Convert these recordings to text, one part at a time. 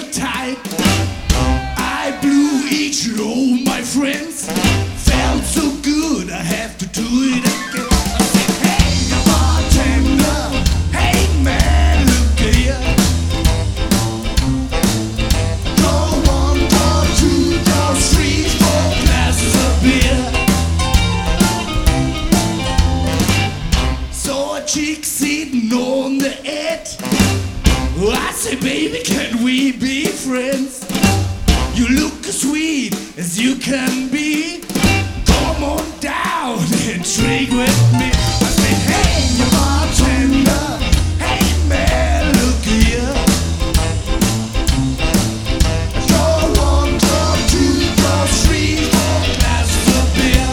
real tight. I blew each load, my friends. Felt so good, I have to do it again. I said, hey, bartender, hey man, look here. Draw one, draw two, draw three, four glasses of beer. Saw a chick sitting on the edge. I say, baby, can we be friends? You look as sweet as you can be. Come on down and drink with me. I say, hey, you bartender, hey man, look here. Draw one, draw two, draw three, four glasses of beer.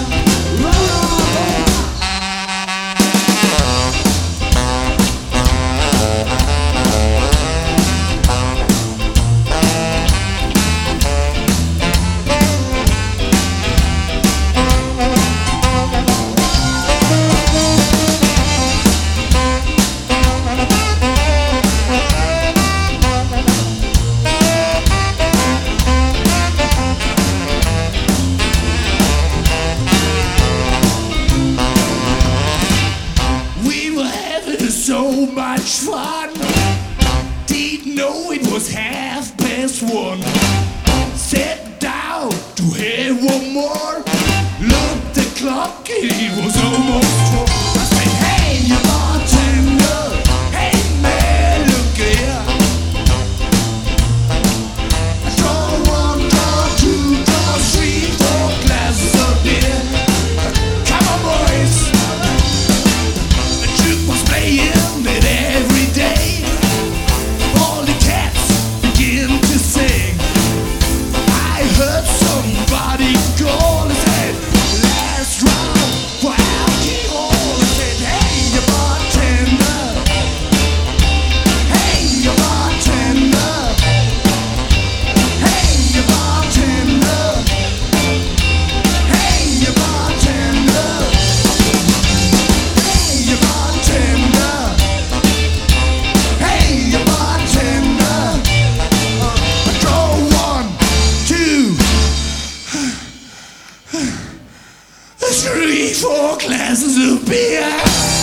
So much fun. Didn't know it was 1:30. Sat down to have one more. Looked the clock, it was almost 4. I said, hey, you bartender, hey man, look here. Draw one, draw two, draw three, four glasses of beer. Come on, boys. The juke was playing. Three, four glasses of beer.